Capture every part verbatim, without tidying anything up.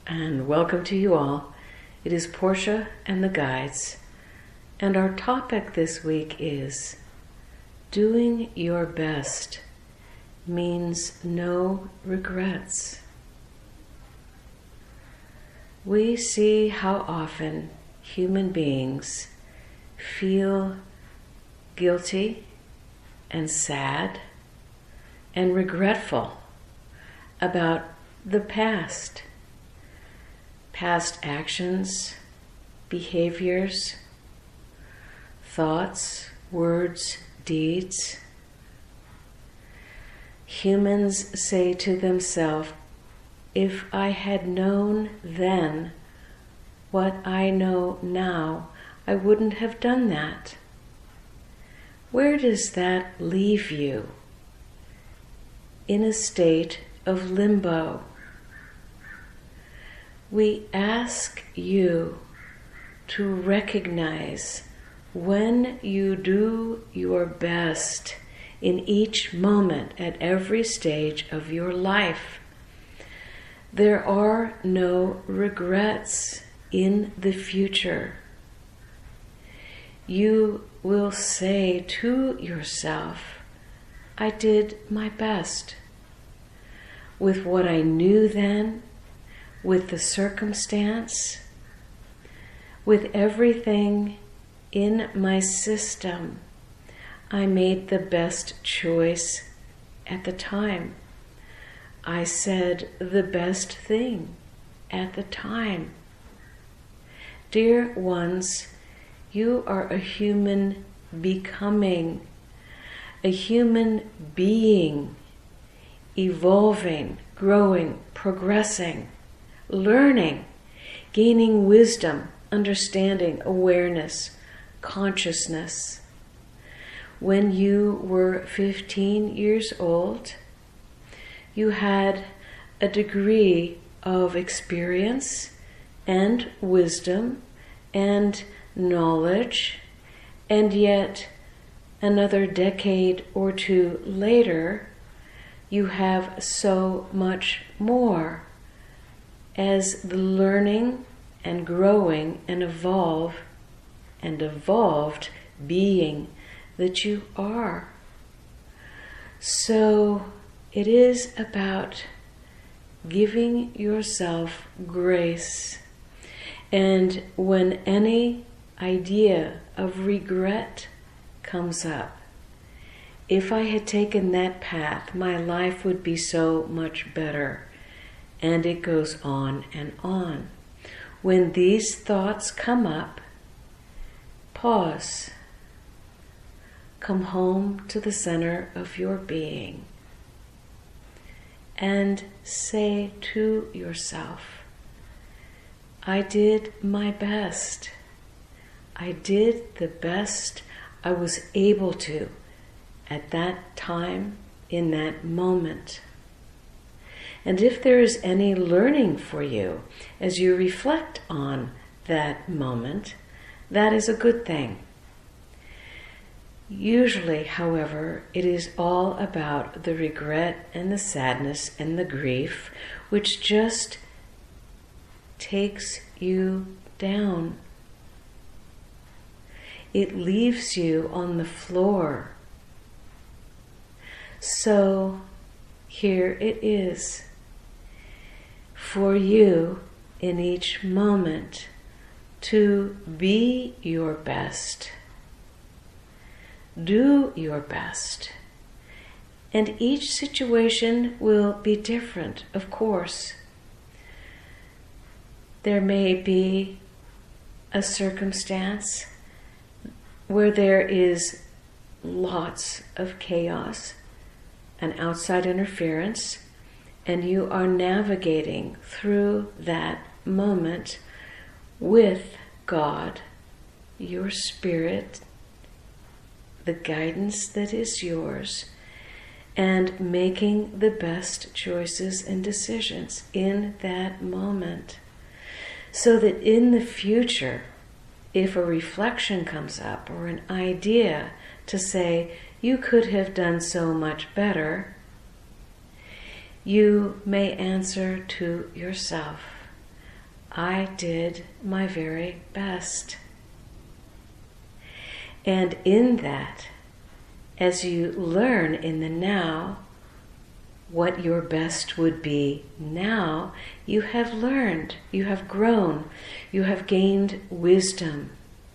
and welcome to you all. It is Portia and the Guides, and our topic this week is doing your best means no regrets. We see how often human beings feel guilty and sad and regretful about the past, past actions, behaviors, thoughts, words, deeds. Humans say to themselves, if I had known then what I know now, I wouldn't have done that. Where does that leave you? In a state of limbo. We ask you to recognize when you do your best in each moment at every stage of your life. There are no regrets in the future. You will say to yourself, I did my best with what I knew then, with the circumstance, with everything in my system. I made the best choice at the time. I said the best thing at the time. Dear ones, you are a human becoming, a human being, evolving, growing, progressing, learning, gaining wisdom, understanding, awareness, consciousness. When you were fifteen years old, you had a degree of experience and wisdom and knowledge, and yet another decade or two later, you have so much more as the learning and growing and evolve and evolved being that you are. So it is about giving yourself grace. And when any idea of regret comes up, if I had taken that path, my life would be so much better. And it goes on and on. When these thoughts come up, pause. Come home to the center of your being and say to yourself, I did my best. I did the best I was able to at that time, in that moment. And if there is any learning for you as you reflect on that moment, that is a good thing. Usually, however, it is all about the regret and the sadness and the grief, which just takes you down. It leaves you on the floor. So, here it is for you in each moment to be your best. Do your best. And each situation will be different, of course. There may be a circumstance where there is lots of chaos and outside interference, and you are navigating through that moment with God, your spirit, the guidance that is yours, and making the best choices and decisions in that moment. So that in the future, if a reflection comes up or an idea to say, you could have done so much better, you may answer to yourself, I did my very best. And in that, as you learn in the now what your best would be now, you have learned, you have grown, you have gained wisdom.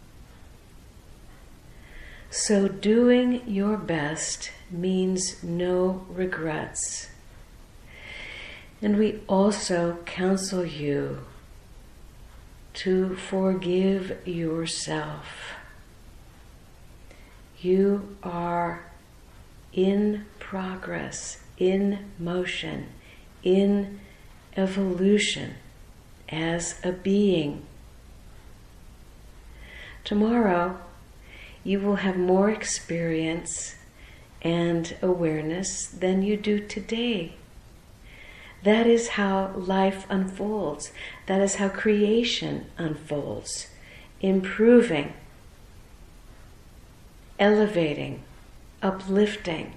So doing your best means no regrets. And we also counsel you to forgive yourself. You are in progress, in motion, in evolution as a being. Tomorrow, you will have more experience and awareness than you do today. That is how life unfolds. That is how creation unfolds. Improving, elevating, uplifting,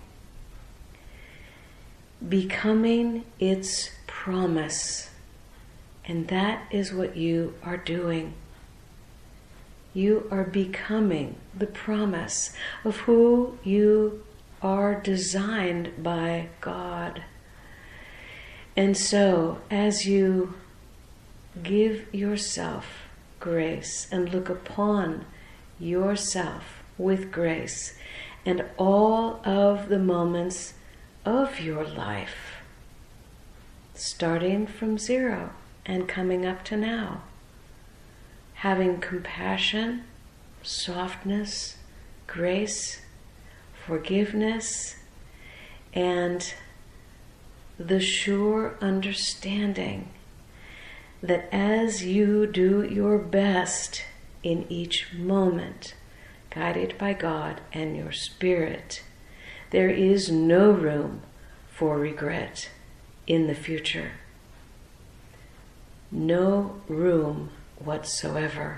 becoming its promise. And that is what you are doing. You are becoming the promise of who you are designed by God. And so, as you give yourself grace and look upon yourself with grace and all of the moments of your life, starting from zero and coming up to now, having compassion, softness, grace, forgiveness, and the sure understanding that as you do your best in each moment, guided by God and your spirit, there is no room for regret in the future. No room whatsoever.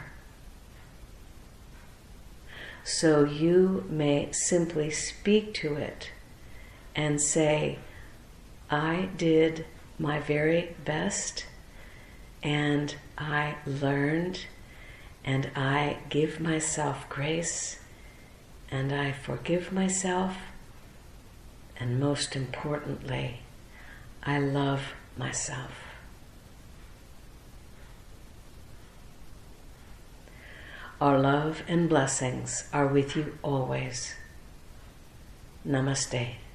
So you may simply speak to it and say, I did my very best, and I learned, and I give myself grace, and I forgive myself, and most importantly, I love myself. Our love and blessings are with you always. Namaste.